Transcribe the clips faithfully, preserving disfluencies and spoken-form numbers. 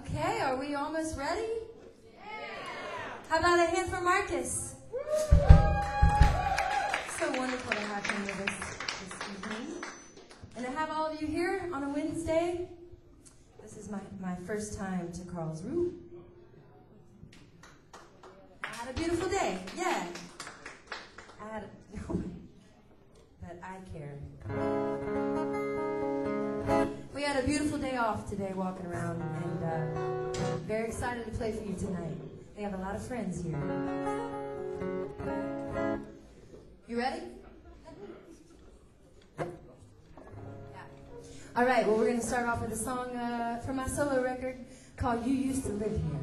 Okay, are we almost ready? Yeah. How about a hand for Marcus? So wonderful to have him with us this evening. And to have all of you here on a Wednesday. This is my, my first time to Karlsruhe. I had a beautiful day, yeah. I had a, but I care. We had a beautiful day off today walking around, and uh, very excited to play for you tonight. We have a lot of friends here. You ready? Yeah. All right, well, we're going to start off with a song uh, from my solo record called You Used to Live Here.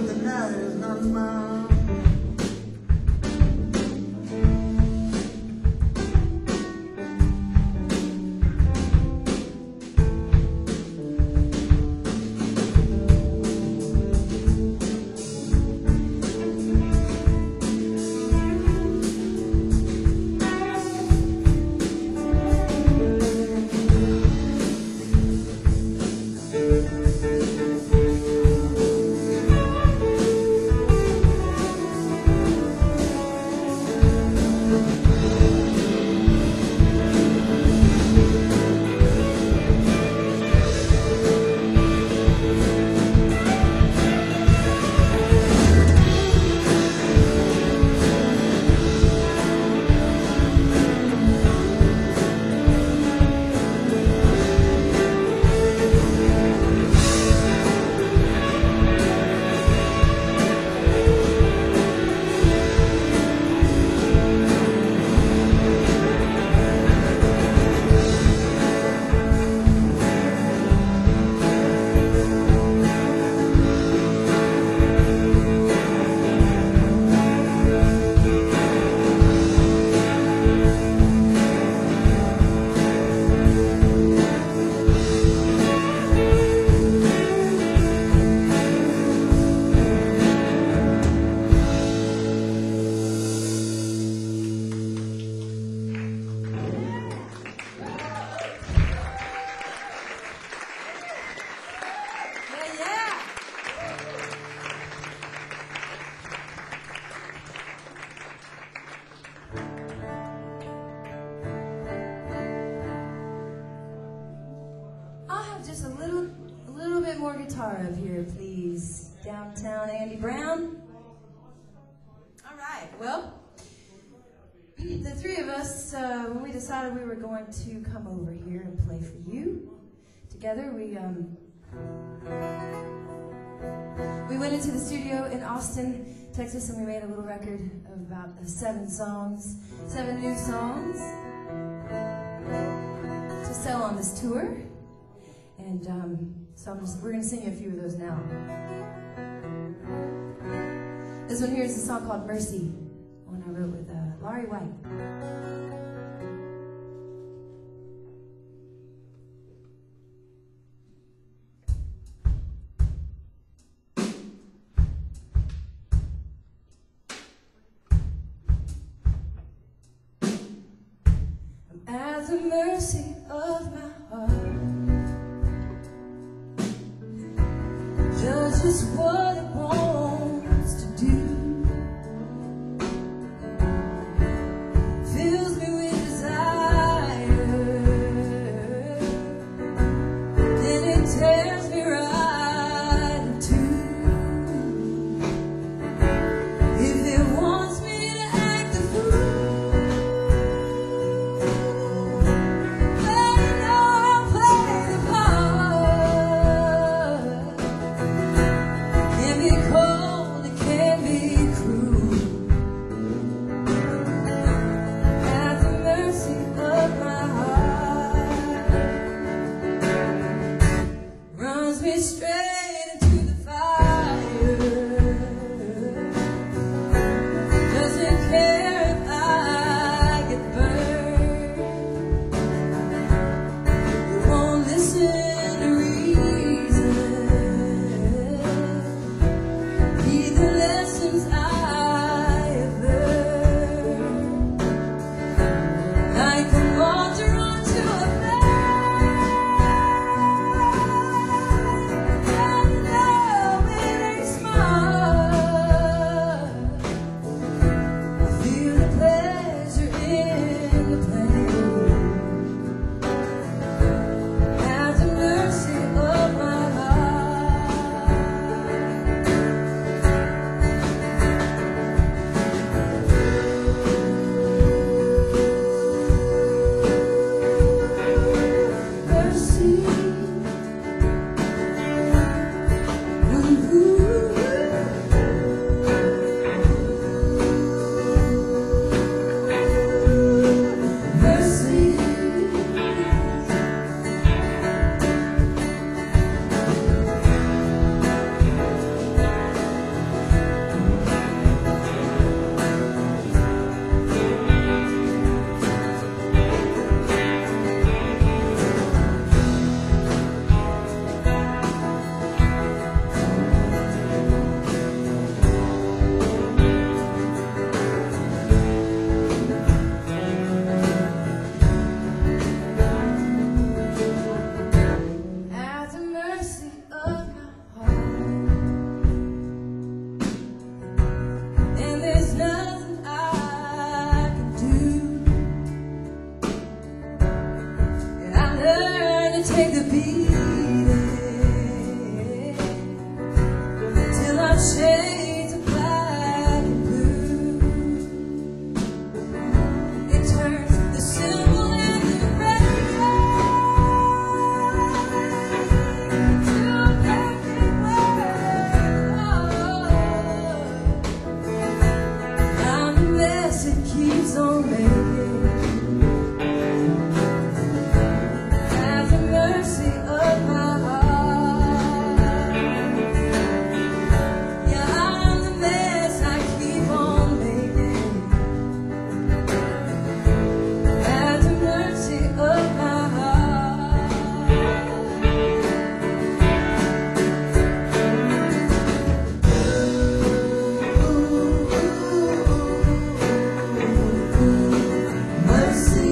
but the night is not mine. Just a little, a little bit more guitar up here, please. Downtown Andy Brown. All right. Well, the three of us, uh, when we decided we were going to come over here and play for you together, we um, we went into the studio in Austin, Texas, and we made a little record of about uh, seven songs, seven new songs to sell on this tour. And um, so I'm just, we're going to sing you a few of those now. This one here is a song called Mercy, one I wrote with uh, Laurie White. I'm at the mercy of my heart. Does just what it wants to do. Fills me with desire. Then it tears me right in two. If it wants me to act the fool, then you know I'll play the part. Because shades of black and blue. It turns the simple and the regular to a perfect world. I'm the mess it keeps on making. Have the mercy of my heart. Yeah, I'm the mess I keep on making. Have the mercy of my heart. Mercy.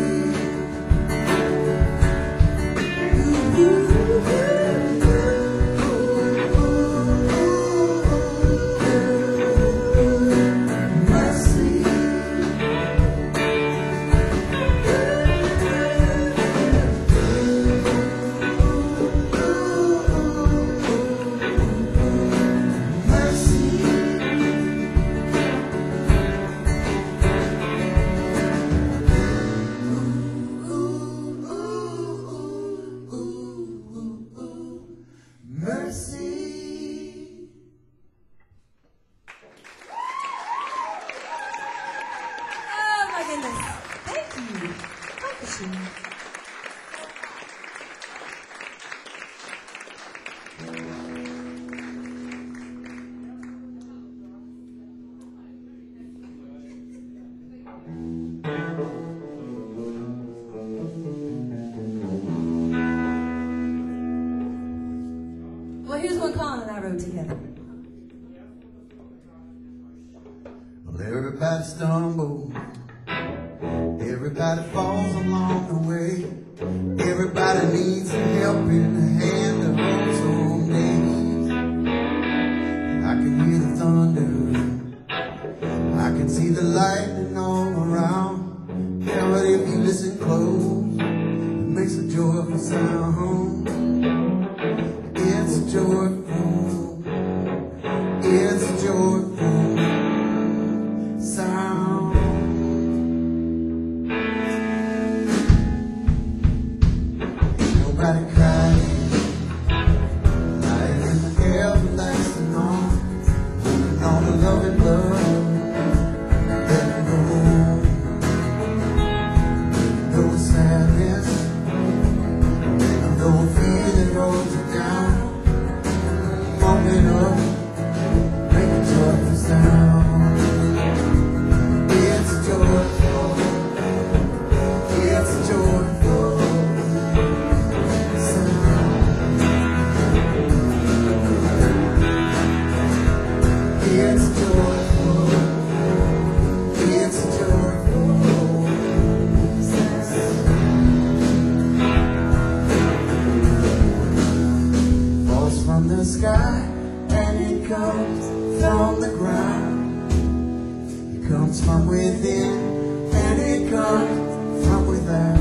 Mercy. Oh my goodness. Thank you. Dankeschön. Well, here's one Colin and I wrote together. Well, everybody stumbles, everybody falls along the way. Everybody needs a helping hand to hold some days. I can hear the thunder, I can see the lightning all around. Yeah, but if you listen close, it makes a joyful sound. It's a joyful, it's a joyful sound. Ain't nobody crying, lying in the everlasting arms, holding all the love and love, letting go. No sadness, no fear that holds you down. Open up, make a joyful sound. It's joyful, it's joyful sound. It's joyful, it's joyful sound. Falls from the sky and it comes from the ground. It comes from within and it comes from without.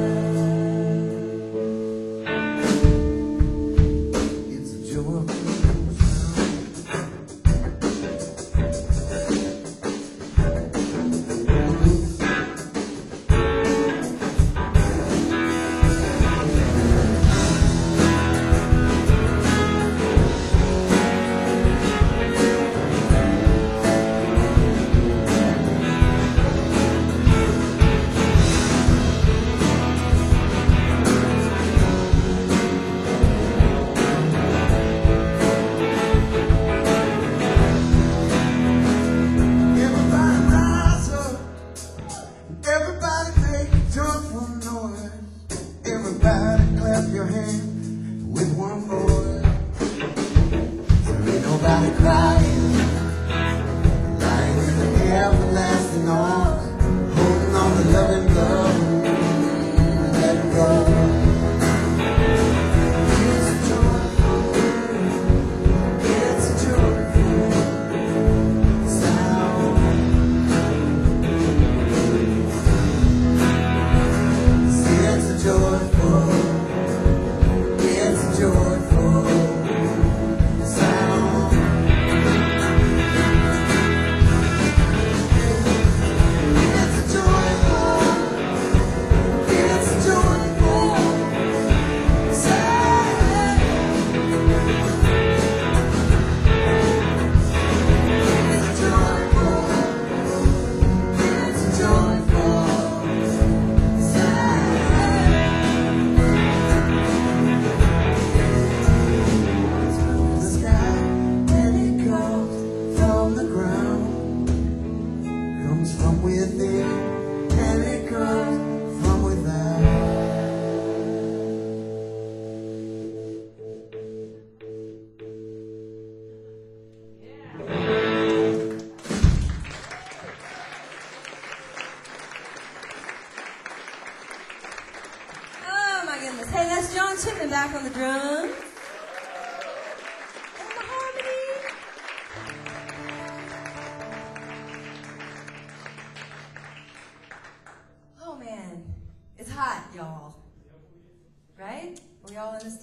It's a joyful sound. Joyful sound.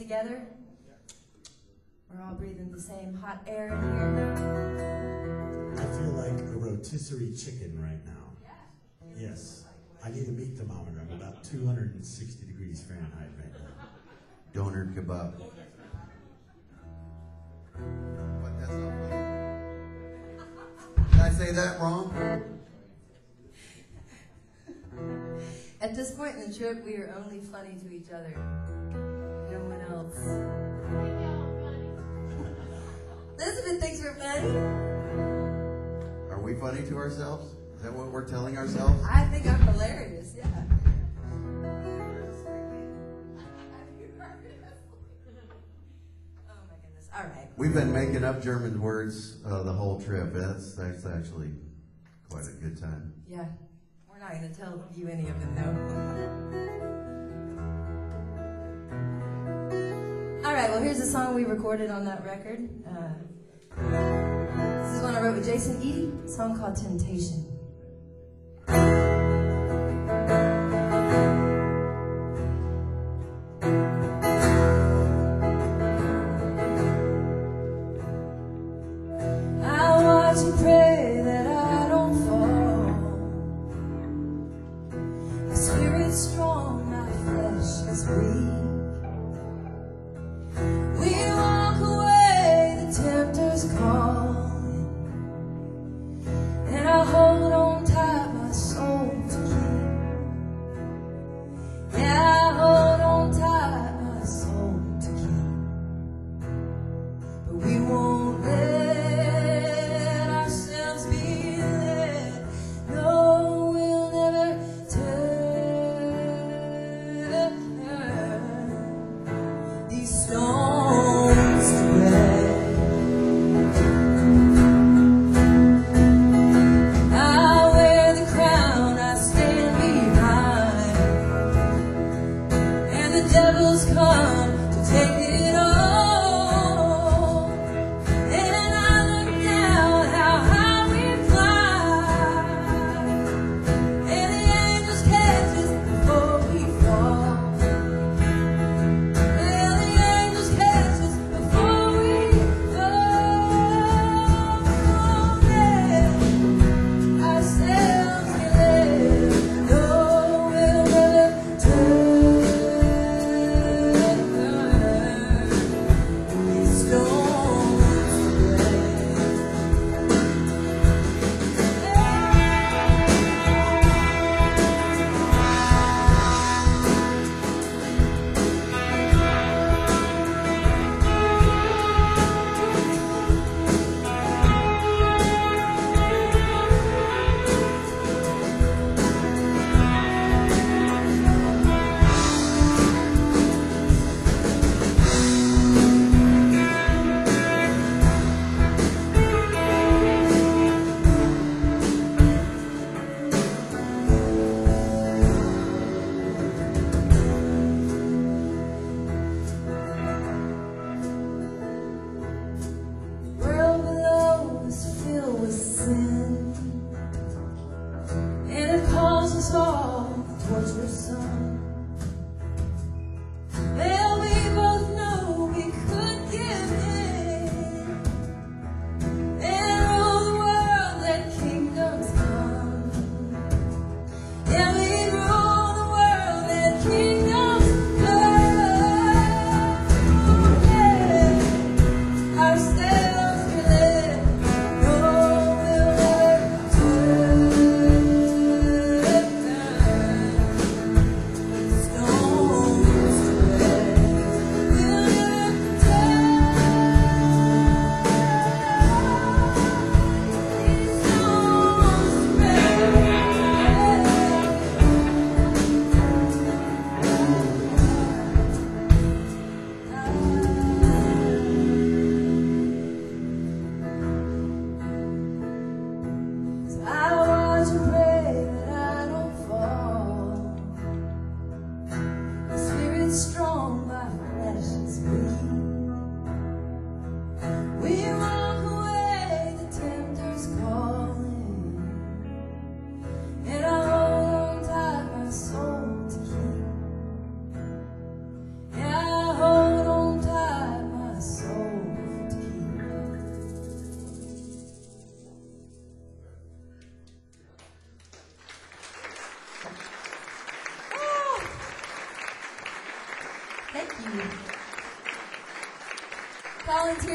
together. We're all breathing the same hot air in here. I feel like a rotisserie chicken right now. Yes. I need a meat thermometer. I'm about two hundred sixty degrees Fahrenheit right now. Doner kebab. What, that's not funny? Did I say that wrong? At this point in the trip, we are only funny to each other. No one else. Elizabeth thinks we're funny. Are we funny to ourselves? Is that what we're telling ourselves? I think I'm hilarious, yeah. Oh my goodness. All right. We've been making up German words uh, the whole trip. That's that's actually quite a good time. Yeah. We're not going to tell you any of them, though. All right, well, here's a song we recorded on that record. Uh, this is one I wrote with Jason Eady, a song called Temptation. I watch you pray that I don't fall. My spirit's strong, my flesh is weak. We walk away, the tempter's calling, and I hold on tight, my soul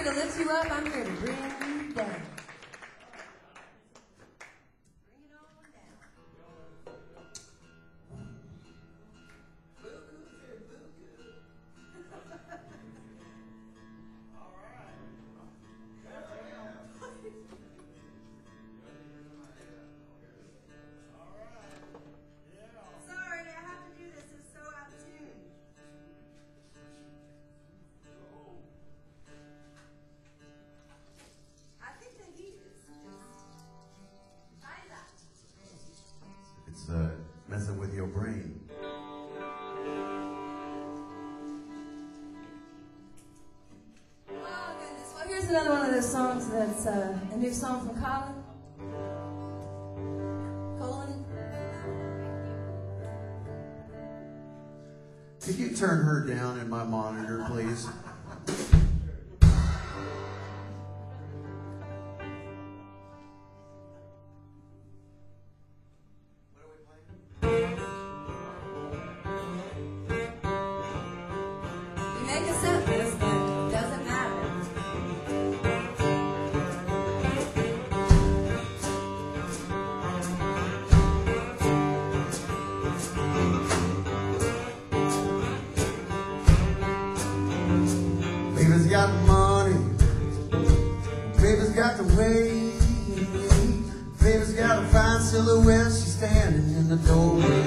here to lift you up. I'm here to bring you down. It's uh, messing with your brain. Oh, goodness. Well, here's another one of those songs that's uh, a new song from Colin. Colin. Could you turn her down in my monitor, please? Make a set list, but it doesn't matter. Baby's got the money. Baby's got the way. Baby's got a fine silhouette. She's standing in the doorway.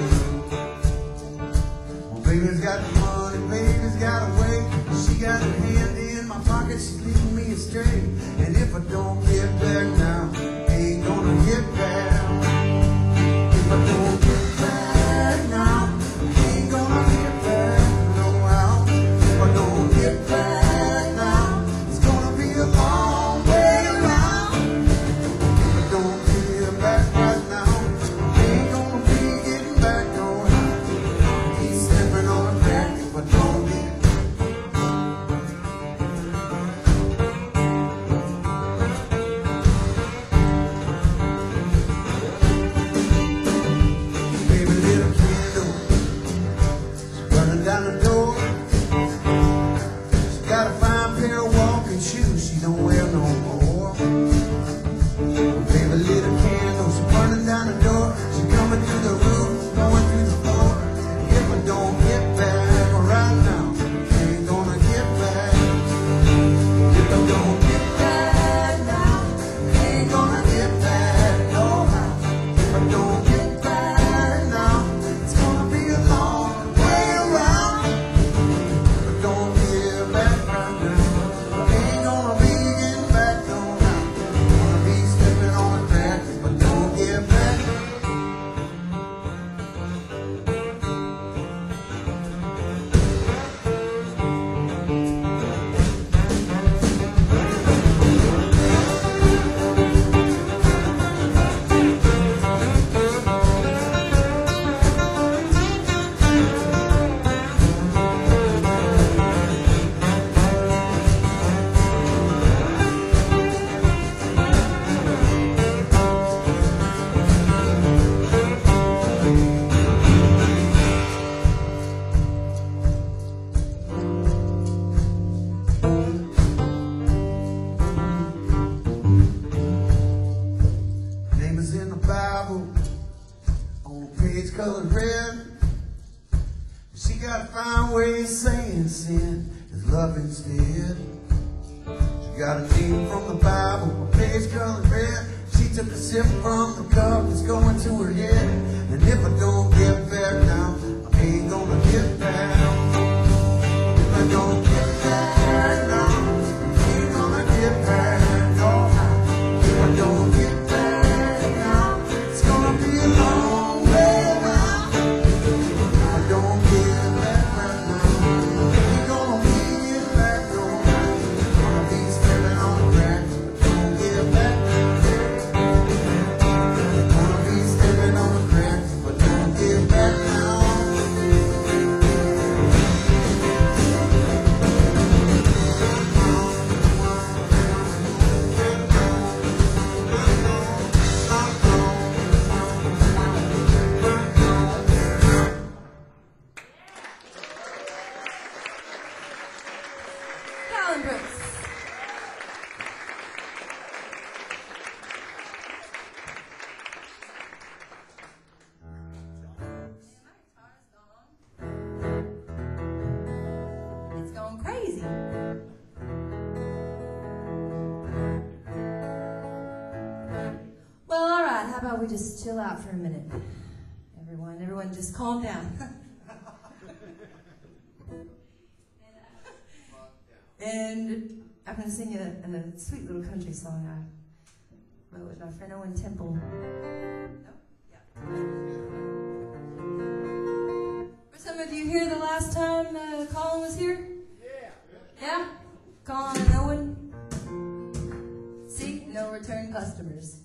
Well, baby's got the money. Baby's got a way. She got her hand in my pocket. She's leading me astray. And if I don't get back now, I ain't gonna get back. If I don't get back now, I ain't gonna get back. No how. If I don't get back now, it's gonna be a long way around. If I don't get back right now, I ain't gonna be getting back no how. He's stepping on a crack if I don't get. Baby lit a candle, she's burning down the door. She got a fine pair of walking shoes she don't wear no more. Baby lit a candle, she's burning down the door. She coming through the roof, going through the floor. If I don't get back right now, I ain't gonna get back. If I don't get back now, I ain't gonna get back no how. If I don't get back now, it's gonna be a long way around. If I don't get back right now, I ain't gonna be getting back no how. Gonna be stepping on the crack if I don't get back. Name is in the Bible, on a page colored red. She got a fine way of saying sin is love instead. She got a name from the Bible, a page colored red. She took a sip from the cup that's going to her head. And if I don't get back now, I ain't gonna get back. If I don't get back now, I ain't gonna get back. No, if I don't get back now, it's gonna be a long way around. If I don't get back right now, ain't gonna be getting back no how. Gonna be stepping on the crack if I don't get back. Gonna be stepping on the crack if I don't get back now. about we just chill out for a minute? Everyone, everyone just calm down. And I'm going to sing a, a sweet little country song I wrote with my friend Owen Temple. No? Yeah. Were some of you here the last time uh, Colin was here? Yeah. Yeah? Colin and Owen? See? No return customers.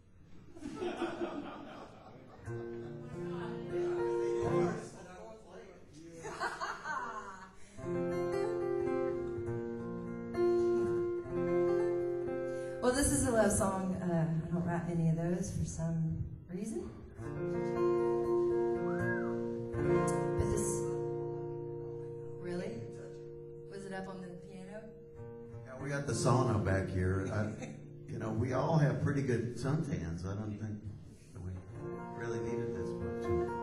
Well, this is a love song. Uh, I don't write any of those for some reason. But this, really? Was it up on the piano? Yeah, we got the sauna back here. I, you know, we all have pretty good suntans. I don't think that we really needed this much.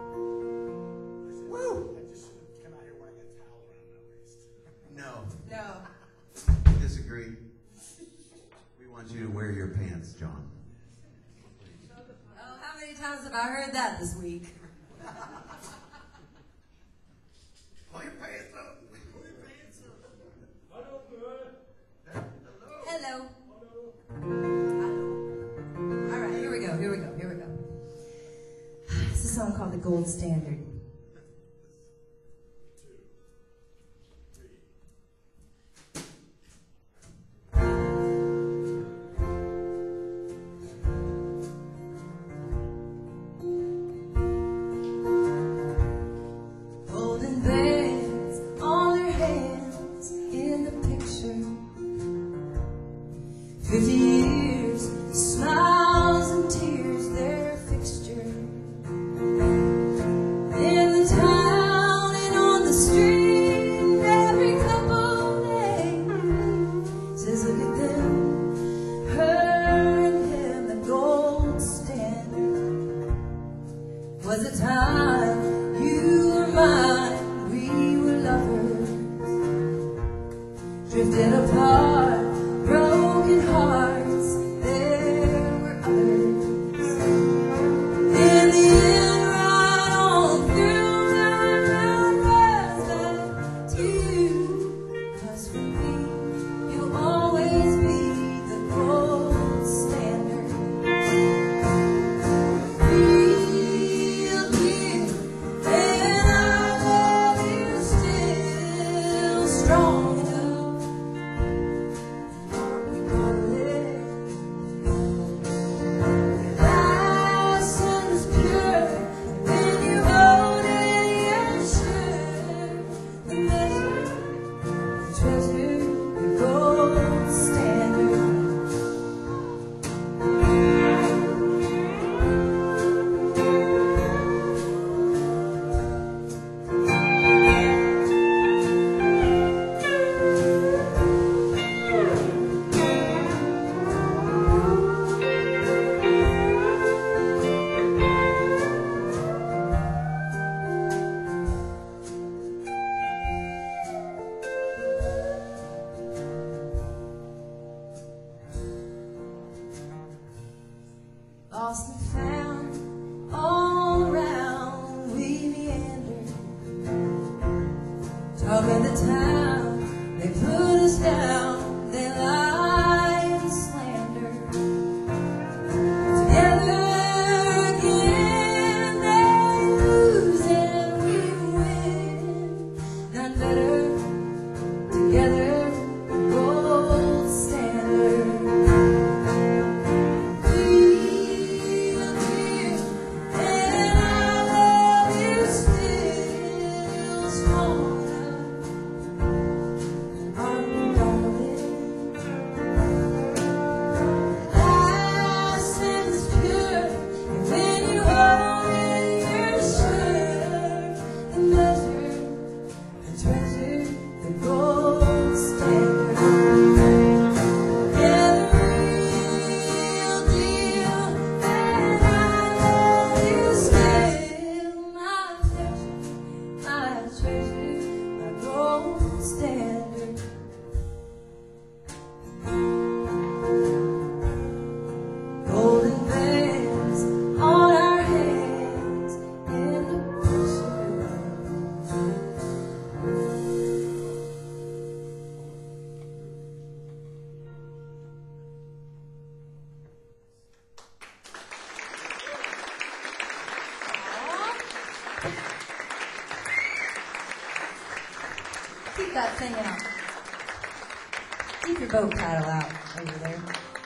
Woo! I just should have come out here wearing a towel around my waist. No, No. disagree. We want you to wear your pants, John. Oh, how many times have I heard that this week? Pull your pants up. Pull your pants up. Hello. Hello. All right, here we go, here we go, here we go. It's a song called The Gold Standard. Holding bands on their hands in the picture. Fifty years, smiles and tears, their fixture. In the town and on the street, every couple days says, look at them, her and him, the gold standard. Was a time you were mine, we were lovers, drifted apart, broken hearts, there were others. In the end, right on through, right round was that you. 'Cause for me, you'll always be the gold standard. Real dear, and our love is still strong enough. We call it last and as pure. When you hold it in your shirt, the measure, the treasure, the gold standard. Lost and found, all around we meander. Talk of the town, they put us down, they lie and slander. Together again, they lose and we win. None better, together, the gold standard. Real that thing out. Keep your boat paddle out over there.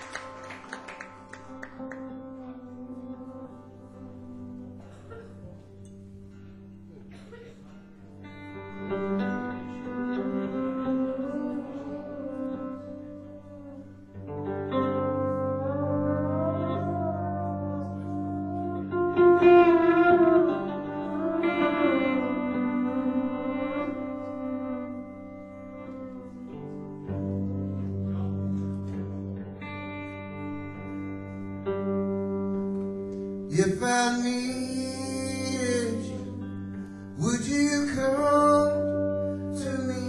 If I needed you, would you come to me?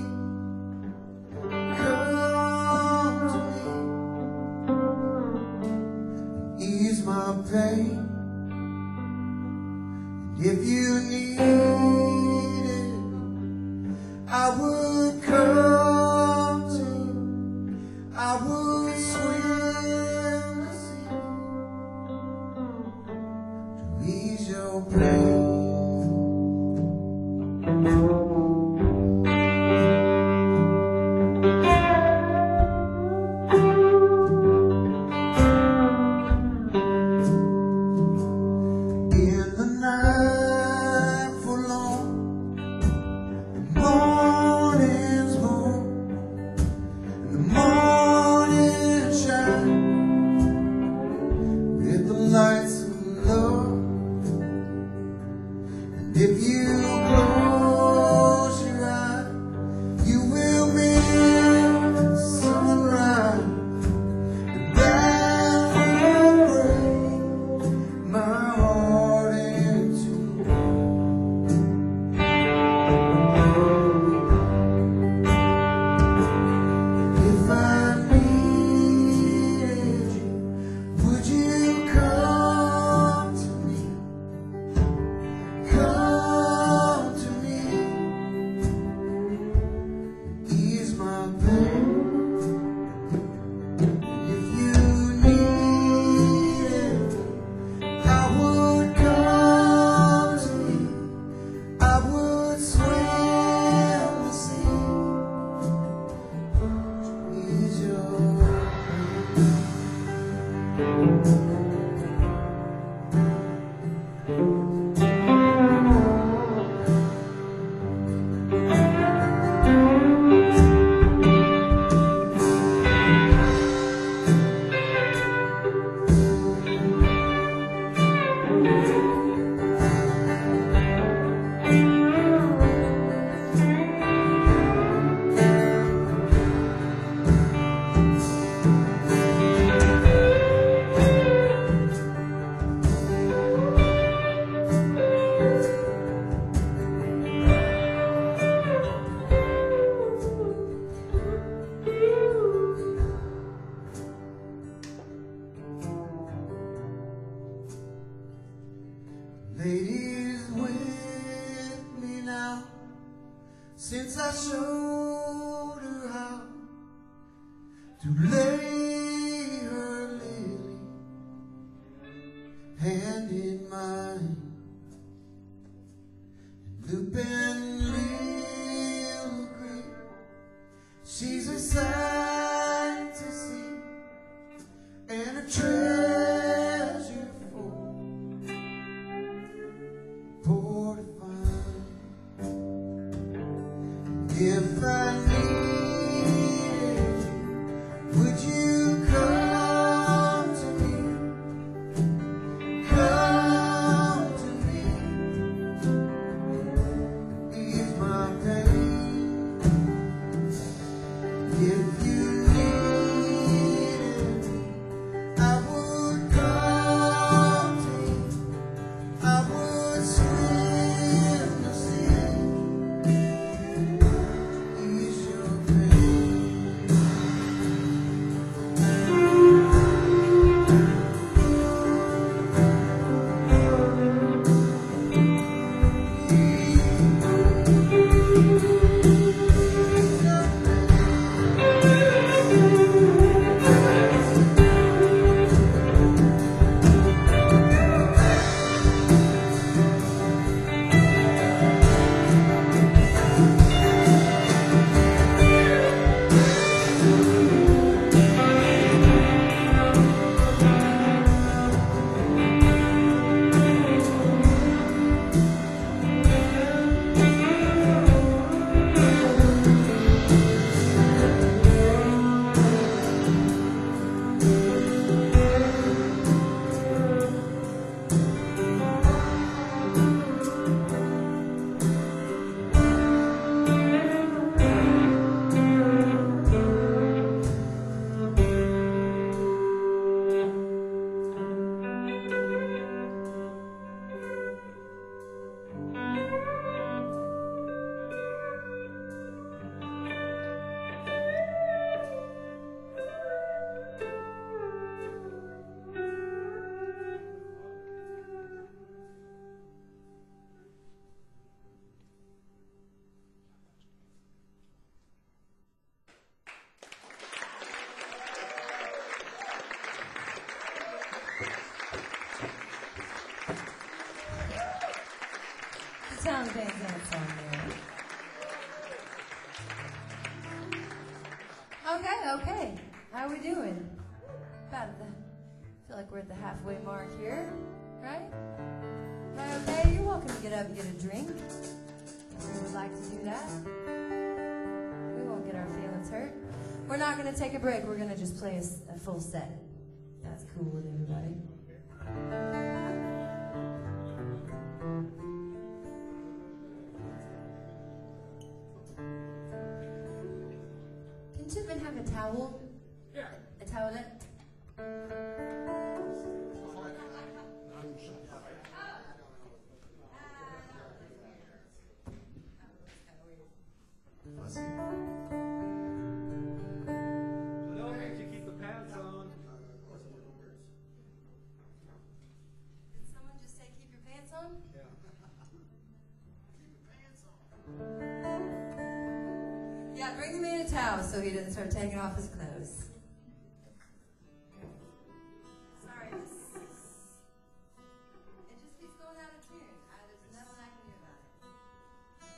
Come to me, ease my pain. If you needed me, I would come to you. I would swim the sea. Ease your pain. In the night for long, the morning's moon, the morning shine with the lights of love. If you close your eyes, you will miss the sunrise, and that will break my heart in two. If I needed you, would you come to me? Come to me, ease my pain. If you needed me, I would come to you. I would swim the sea. Ease your ladies with me now, since I showed her how to lay her lily hand in mine, and loop and little green, she's a sight to see and a treasure for poor to find. If I needed you, would Towns Van Zandt song there. Okay, okay. How are we doing? About at the, I feel like we're at the halfway mark here, right? Right, okay? You're welcome to get up and get a drink. If you would like to do that. We won't get our feelings hurt. We're not going to take a break. We're going to just play a, s- a full set. That's cool with everybody. Can Chipman have a towel? Yeah. A towelette? Fussy. Don't make you keep the pants on. Did someone just say keep your pants on? Yeah. Yeah, bring the man a towel so he doesn't start taking off his clothes. Sorry, this it just keeps going out of tune. I, there's nothing I can do about it.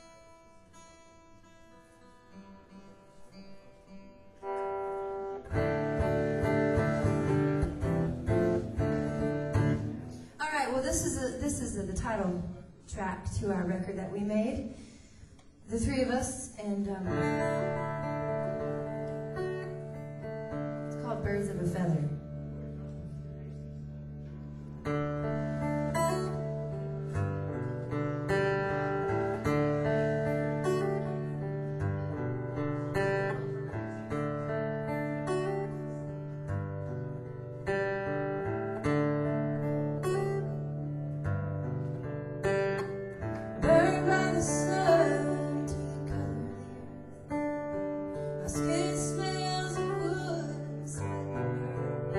All right. Well, this is a, this is a, the title track to our record that we made, the three of us, and um, it's called "Birds of a Feather." Burned by the sun to the color of the earth. My skin smells of wood, sweat and earth.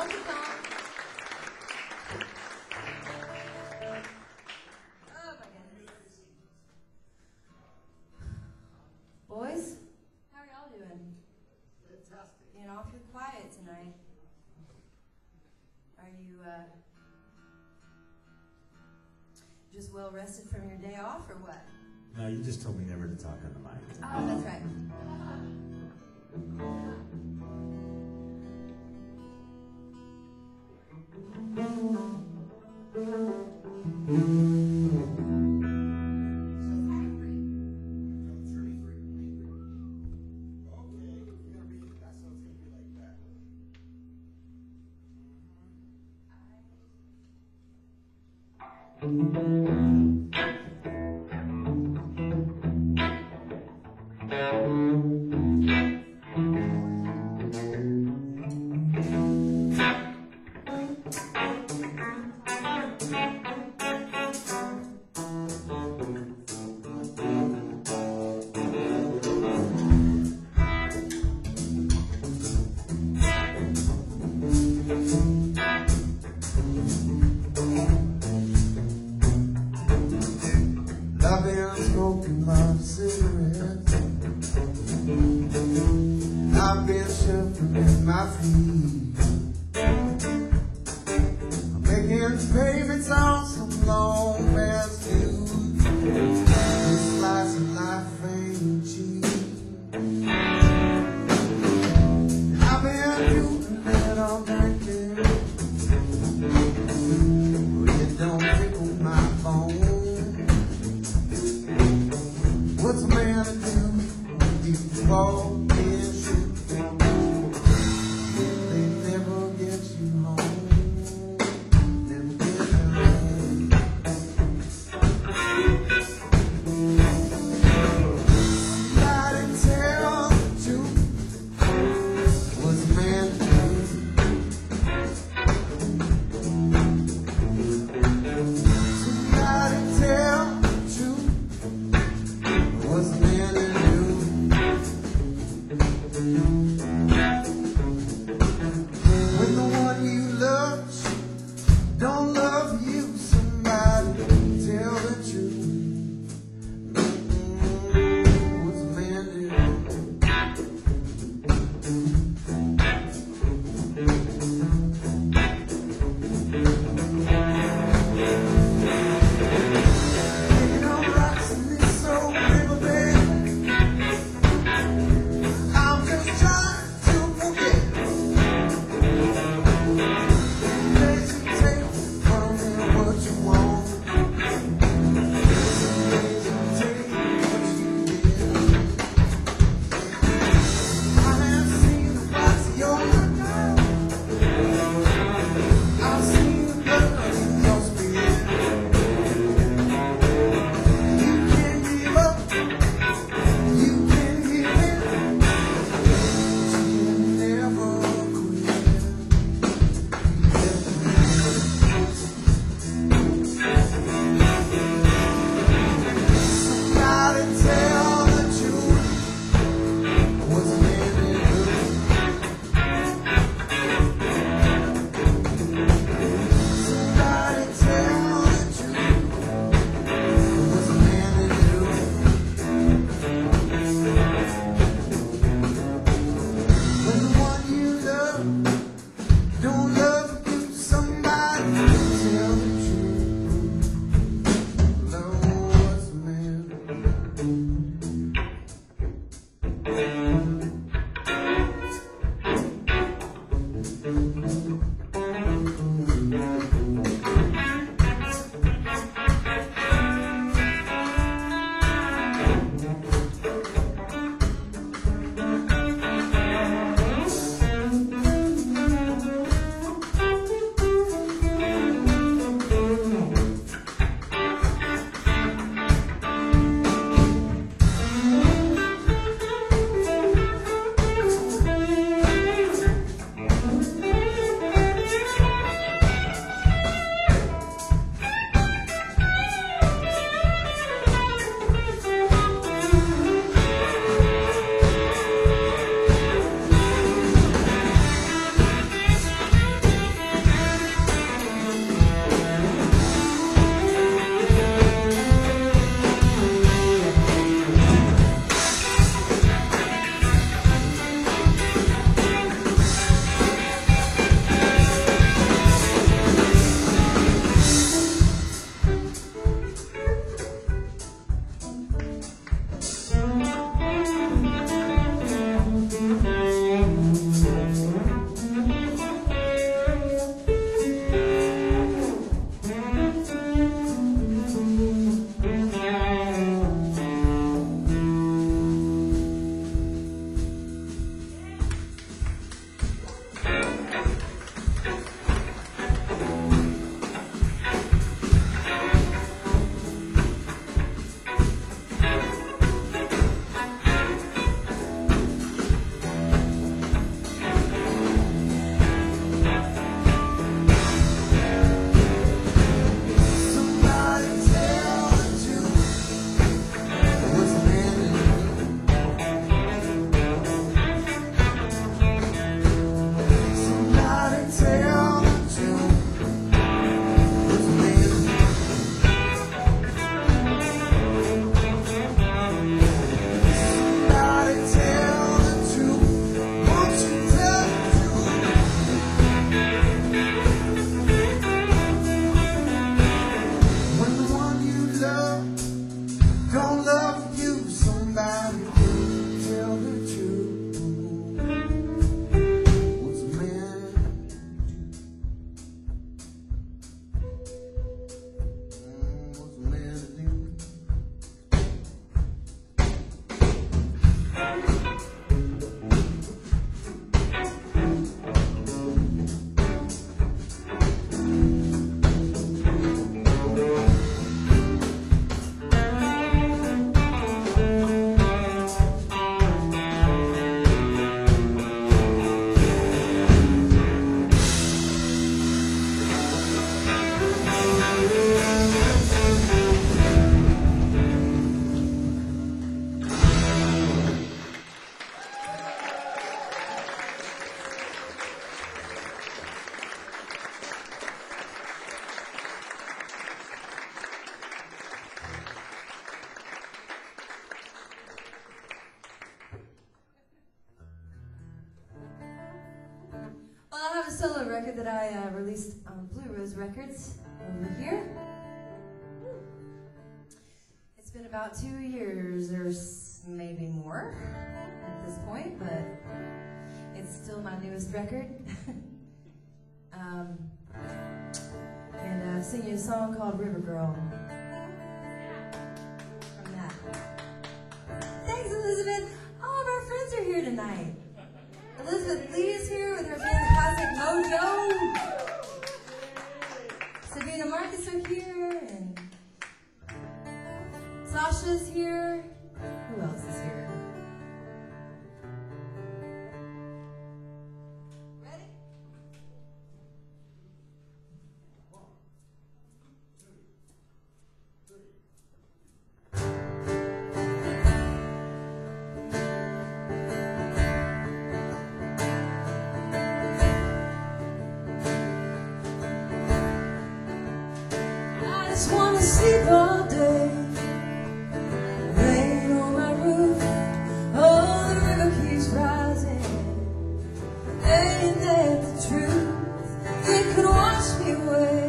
Donkey Kong. Oh my goodness. Boys, how are y'all doing? Fantastic. Being awfully quiet tonight. Are you uh, just well rested from your day off or what? No, you just told me never to talk on the mic. Oh, that's right. I've been smoking my cigarettes. I've been shuffling my feet. I'm making payments on some long past dues. This slice of life ain't cheap. I've been doing it all drinking. It don't tickle my bone. What's a man to do when you fall in shoot? They never get you home, never get you home. Somebody tell the truth. What's a man to do? Somebody tell the truth. What's a man to do? When the one you love don't love you, somebody tell the truth. What's a man to do? Taking on rocks in this old riverbed. I'm just trying to forget. Days you take from me what you want. Days you take what you get. I have seen the whites of your window. I've seen the blood in your spirit. You can give up, you can give in, but you can never quit. Somebody tell the truth. What's a man to do? Somebody tell the truth. What's a man to do? When the one you love don't love you, somebody tell the truth. Love, what's a man to do? solo record that I uh, released on Blue Rose Records over here. It's been about two years or s- maybe more at this point, but it's still my newest record. um, and I'm singing a song called River Girl. From that. Thanks, Elizabeth. All of our friends are here tonight. Elizabeth Lee is here with her band Cosmic Mojo. Sabina Marcus are here, and Sasha's here. Who else is here? Ready? I just wanna sleep all day, laying on my roof. Oh, the river keeps rising, ain't that the truth? It could wash me away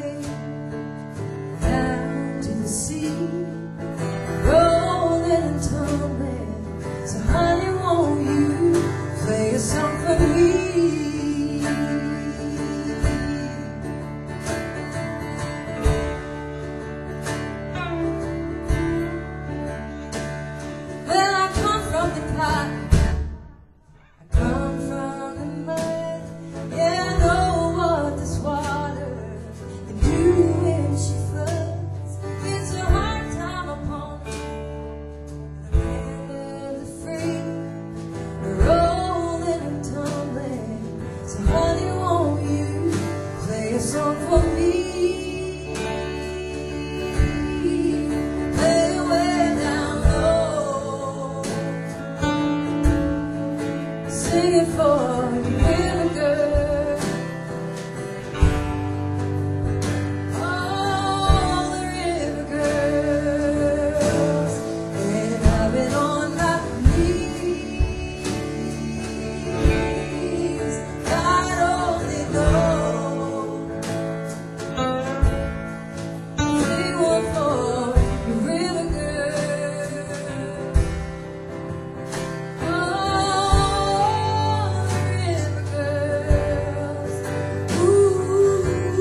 down to the sea, rolling and tumbling. So honey, won't you play a song for me? Well, I come from the pot, I come from the mud. Yeah, I know what this water can do when she floods. It's a hard time upon the land of the free. We're rolling and tumbling. So honey, won't you play a song for me? Play way down low, sing it for you, river girl. All the river girls, and I've been on my knees. God only knows. Sing one for you, river girl. All the river girls. Ooh.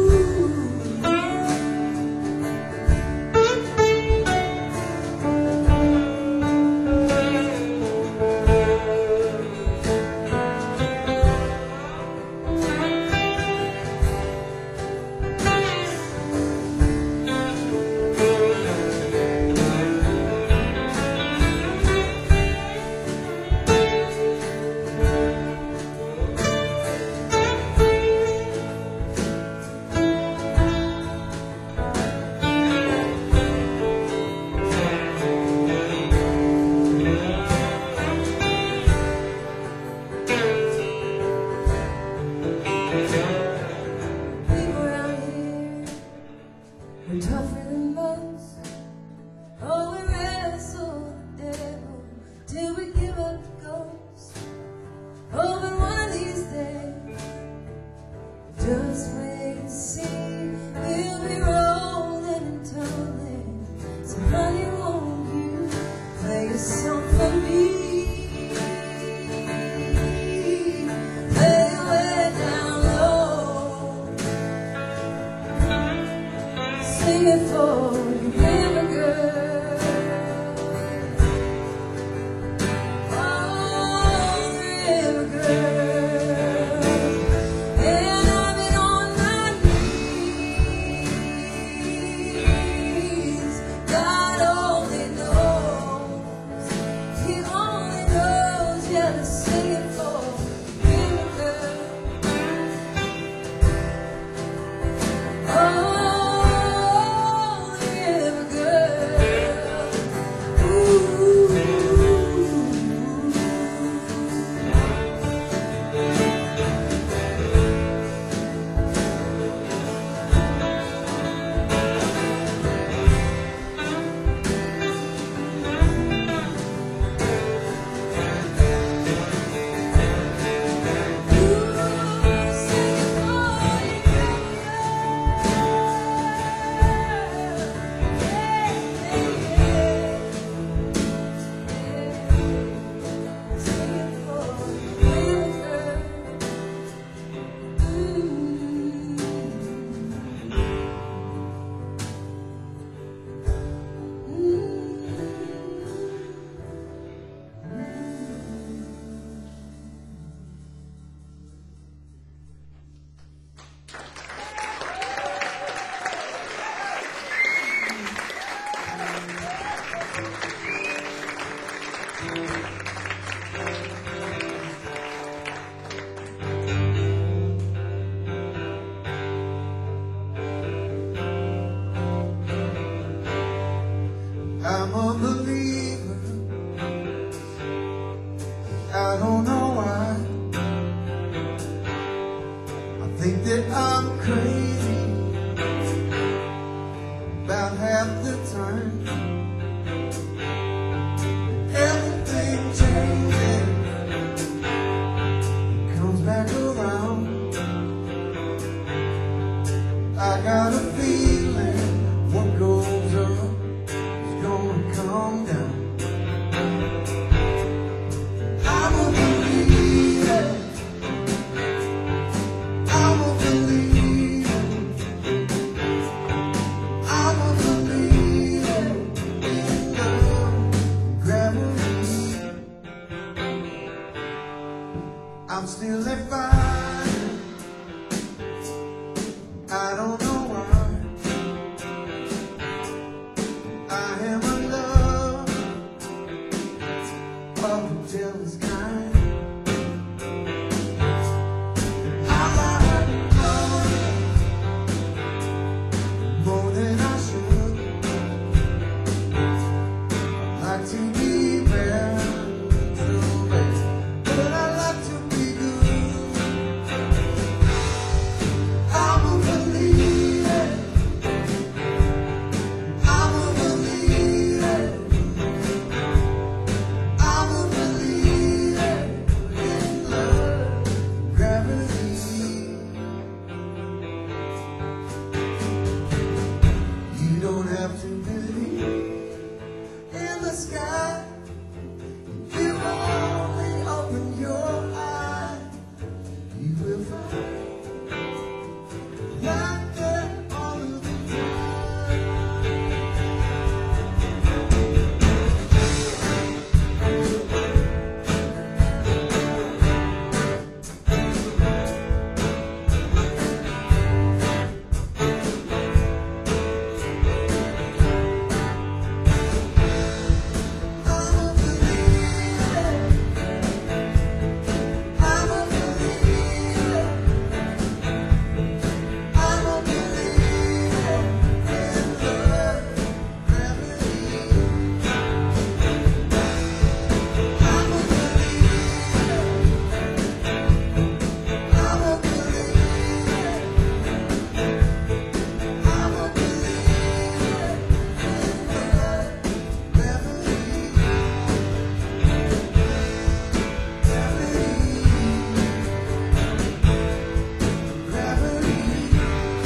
People around here, we're tougher than most. Oh, we wrestle the devil till we give up the ghost. Oh, but one of these days, just wait and see. We'll be rolling and tumbling. So honey, won't you play a song for me? Play way down low, sing it for you, river girl. Oh, river girl, and I've been on my knees. God only knows, He only knows. Yeah, to sing it for you, river girl. Oh, think that I'm crazy about half the time. Everything changes, comes back around. I got a feeling what goes up is gonna come down. I'm a believer, I'm a believer, I'm a believer in love, gravity. I'm still a fire, I don't know why. I am a love of the jealous kind. I like love more than I should. I like to be bad, so bad, but I like to be good. I'm a believer, I'm a believer, I'm a believer in love, gravity. You don't have to believe in the sky. You only open your eyes, you will find like that all of the time. I'm a believer, I'm a believer, I'm a believer in love, gravity. I'm a believer, I'm a believer, I'm a believer in love, gravity, gravity, gravity.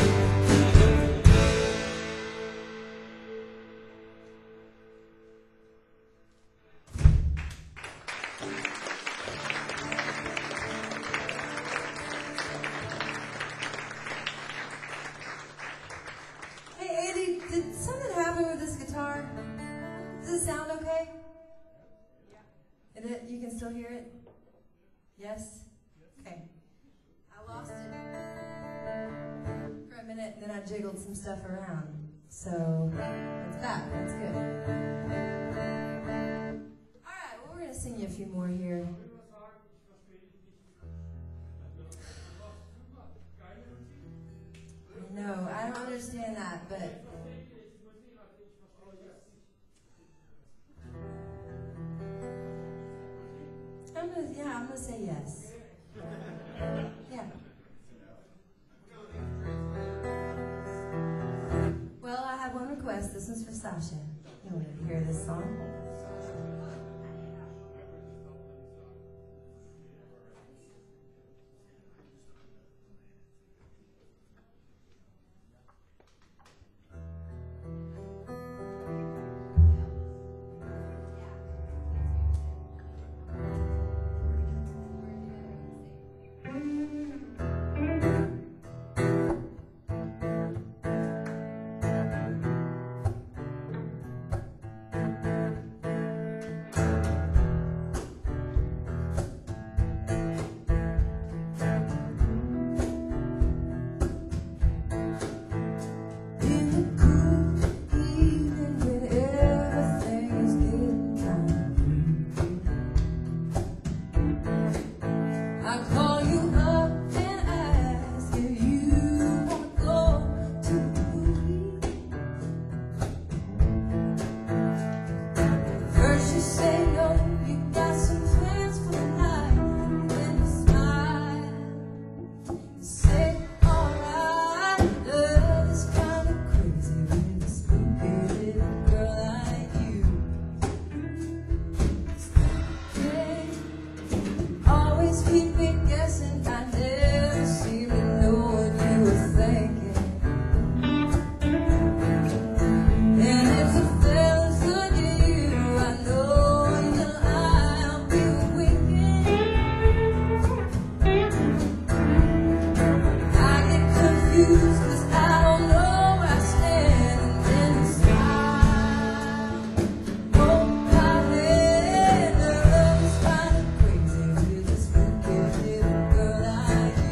Hey, Andy, did something happen with this guitar? Does it sound okay? Yeah. Is it, you can still hear it? Yes? Okay. I lost it for a minute, and then I jiggled some stuff around. So, it's back. That's good. All right, well, we're going to sing you a few more here. No, I don't understand that, but I'm gonna, yeah, I'm gonna say yes. Yeah. Well, I have one request. This one's for Sasha. You wanted to hear this song? confused 'cause I don't know where I stand. And then you smile. Oh, my head is kind of crazy with this wicked little girl like you.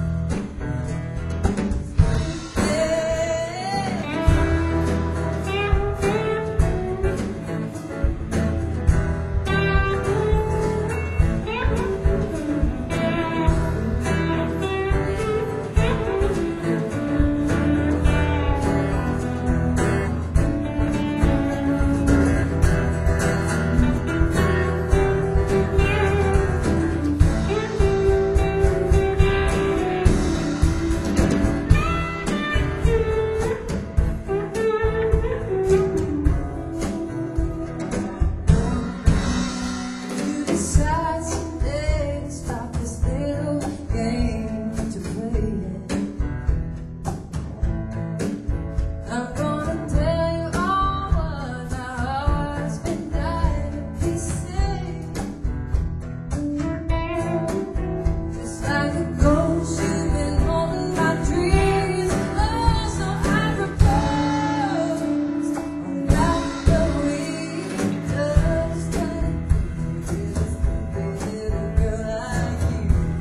You decide someday to stop this little game to play. I'm gonna tell you all what my heart's been dying to pieces. Just like a ghost, you've been haunting my dreams. Oh, so I propose on that the week just turn this little girl like you.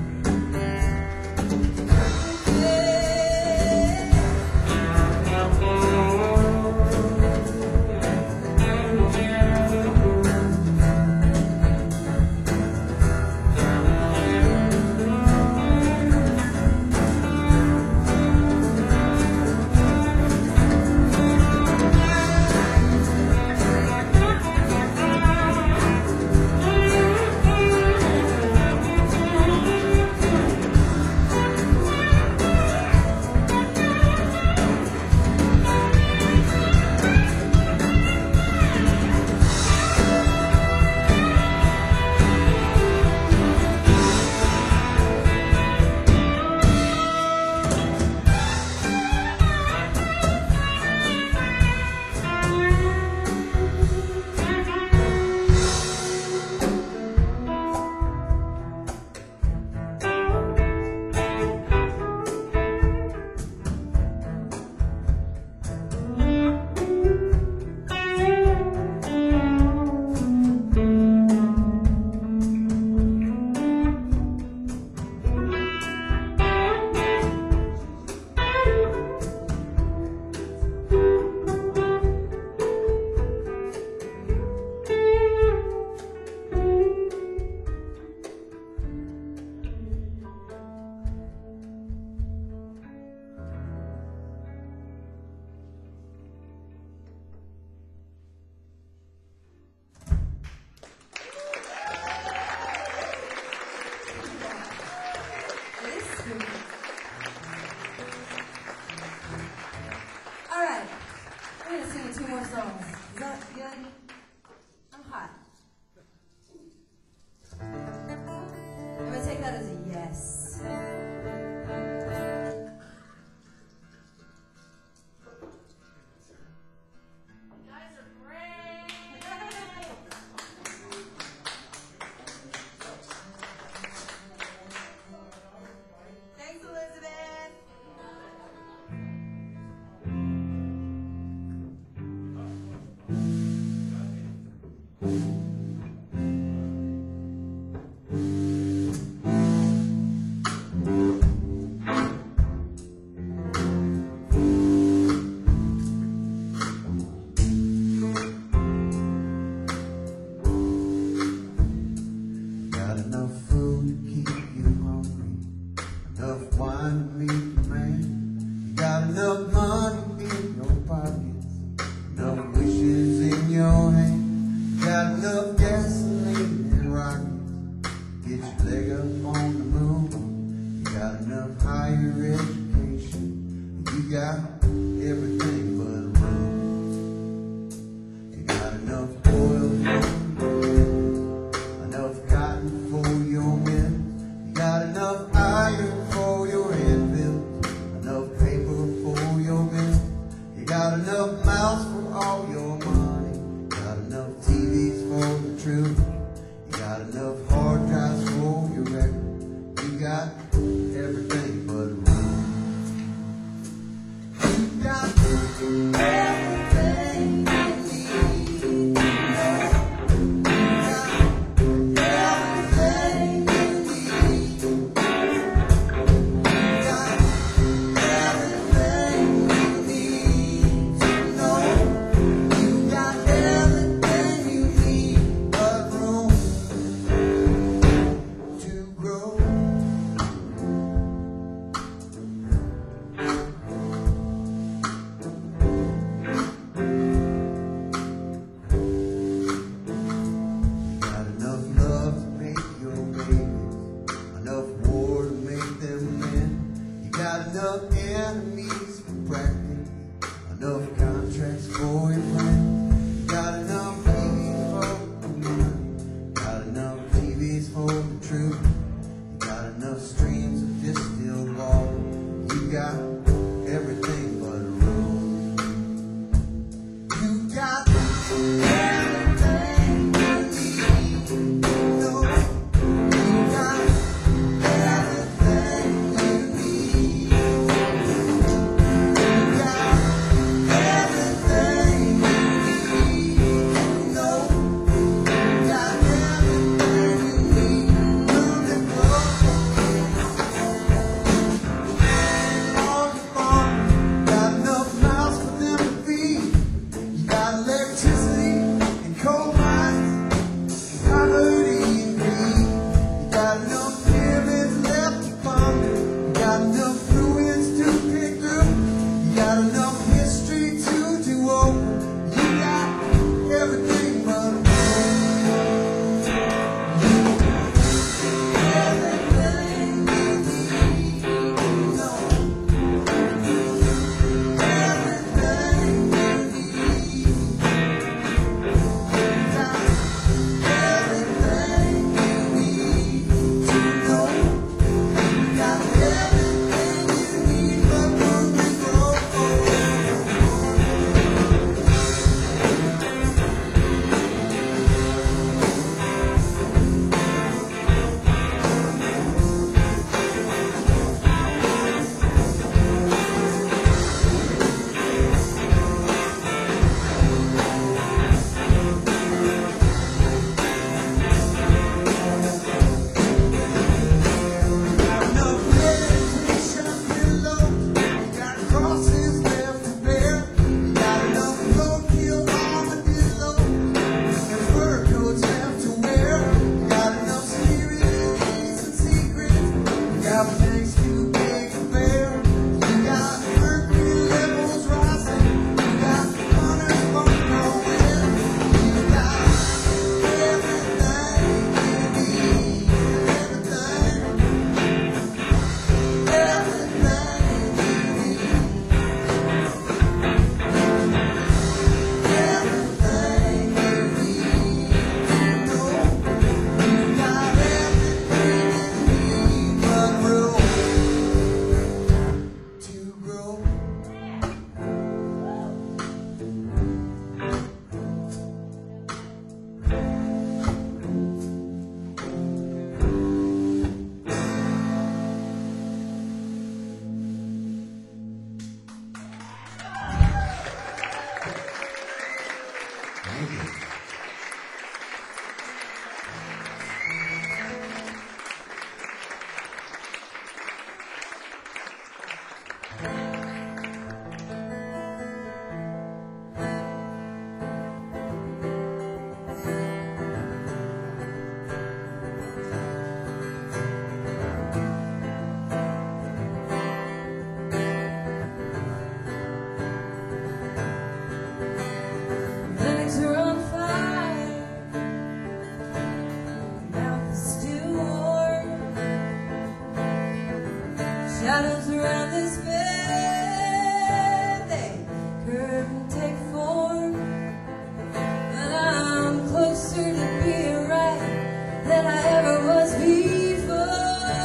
All right, we're gonna sing two more songs. Is that good? I'm hot. I'm gonna take that as a yes. You guys are great. Thanks, Elizabeth. Got enough food to keep you hungry, enough wine to meet the man. You got enough money in your pockets, enough wishes in your hand. You got enough gasoline and rockets, get your leg up on the moon. You got enough higher education, you got everything but room. You got enough oil for your bread, enough cotton for your mill. You got enough iron for your anvil, enough paper for your mill. You got enough mouths for all your money, got enough T Vs for the truth. You got enough hard drives for your record. You got everything but room. got enough enemies for practice, enough contracts for your plan. Got enough T Vs for the men, got enough T Vs for the truth. You got enough streams of distilled water. You got everything but a road. You got everything you need. No, you got everything you need. You got everything you need. No, you got everything you need. Move and grow. On the farm, got enough mouths for them to feed. You got electricity and coal mines, poverty and greed. You got enough pyramids left to fund. You got enough ruins to pick through. You got enough history to do over. You got everything but a road. You got everything you need. No, everything you need. You got everything you need to know. You got everything you need but room to grow. Got enough meditation below. You got crosses left to bear. You got enough roadkill armadillo and fur coats left to wear. You got enough securities and secrets. You got things too big to bear. You got mercury levels rising. You got hunters from nowhere. You got everything you need. Everything. Thank you. Legs are on fire, mouth is still warm. Shadows around this bed, they curve and take form. But I'm closer to being right than I ever was before.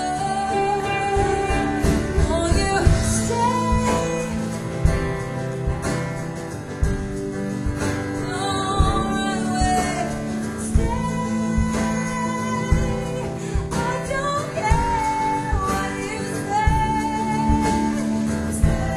Won't you stay? Don't run away. Stay. I don't care what you say. Stay.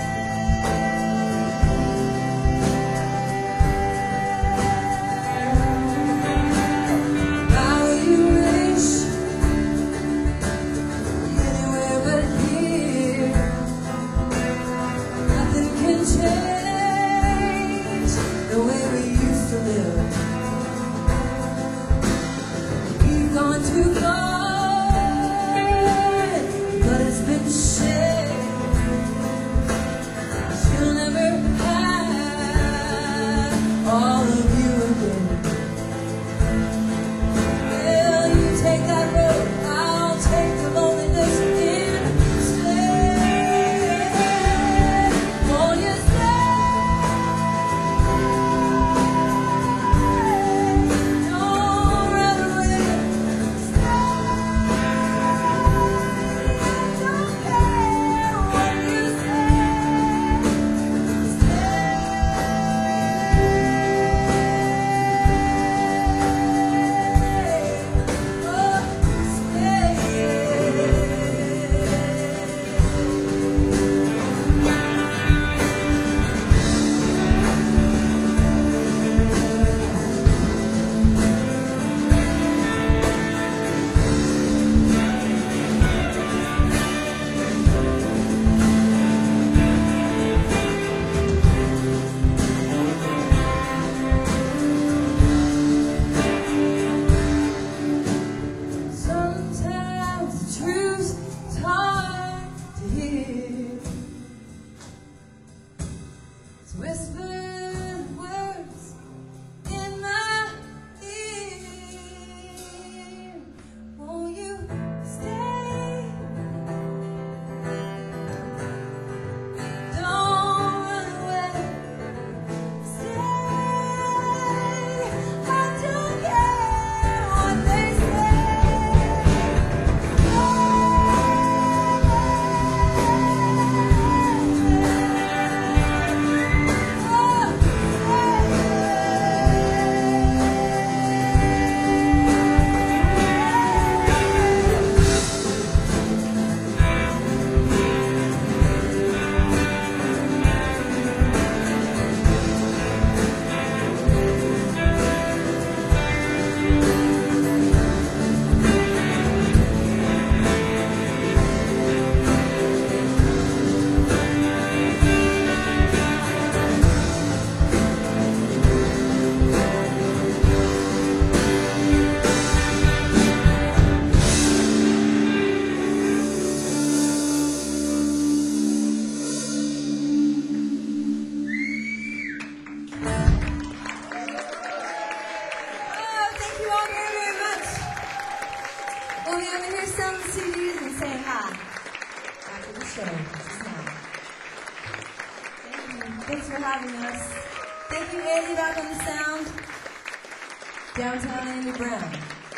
show. Just now. Thank you. Thanks for having us. Thank you, Andy, back on the sound. Downtown Andy Brown.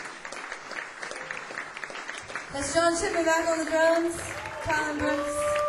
That's John Shipman back on the drums. Colin Brooks.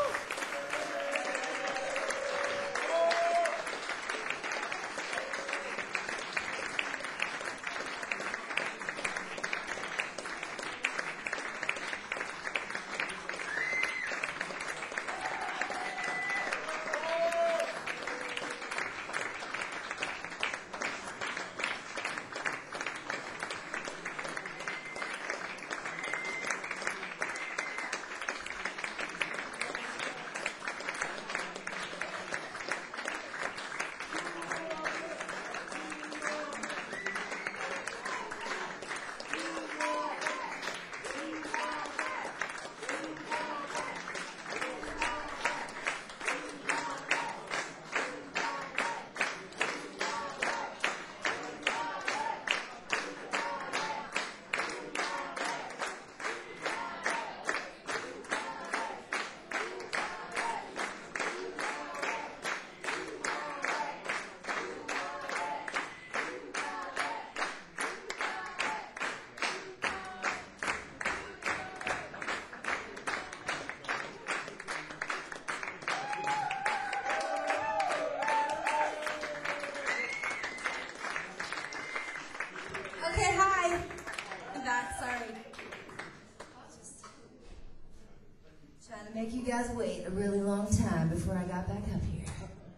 Okay, hi. I'm back, sorry. Just trying to make you guys wait a really long time before I got back up here.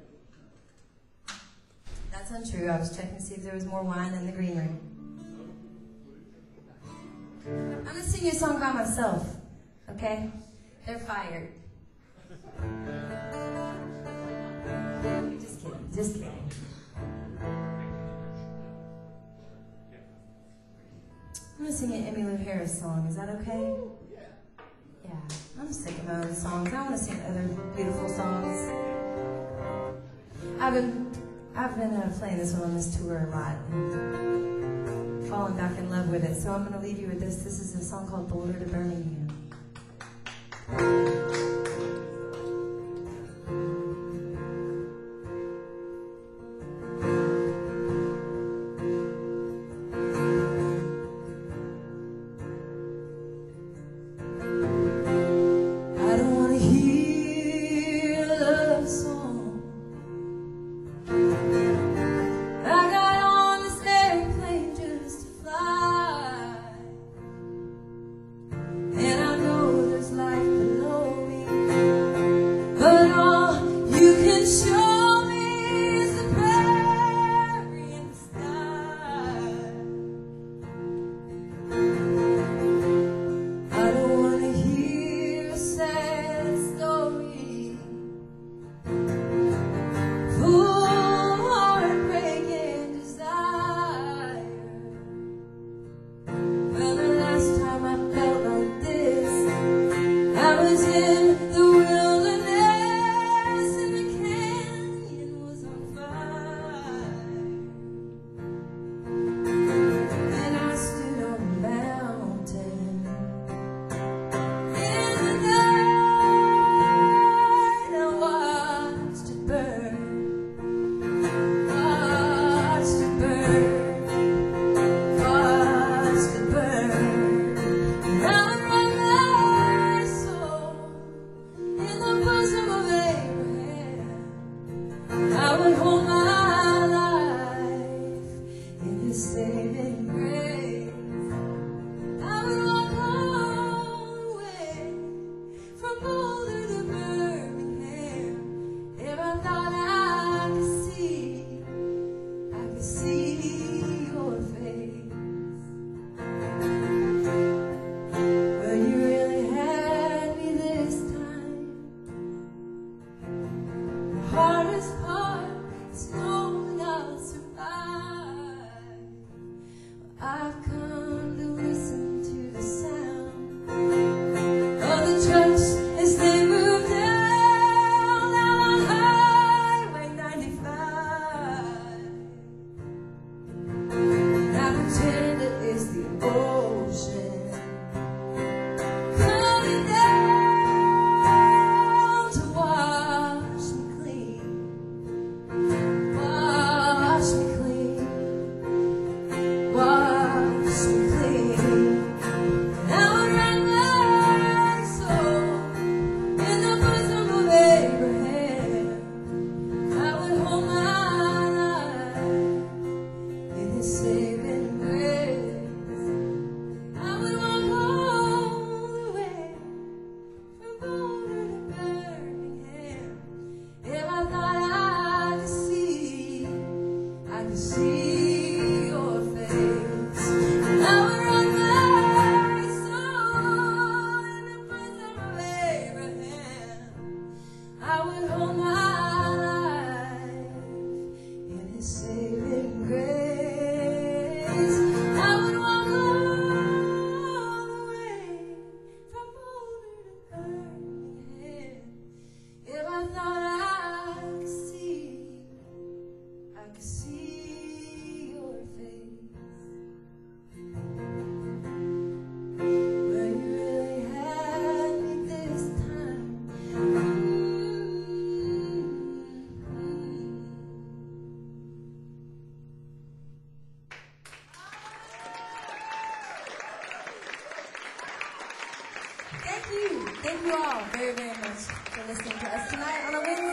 That's untrue. I was checking to see if there was more wine in the green room. I'm gonna sing you a song by myself, okay? They're fired. Just kidding, just kidding. I'm gonna sing an Emmylou Harris song. Is that okay? Yeah. I'm sick of my own songs. I want to sing other beautiful songs. I've been, I've been uh, playing this one on this tour a lot, and falling back in love with it. So I'm gonna leave you with this. This is a song called "Boulder to Birmingham." for listening to us tonight on a Wednesday.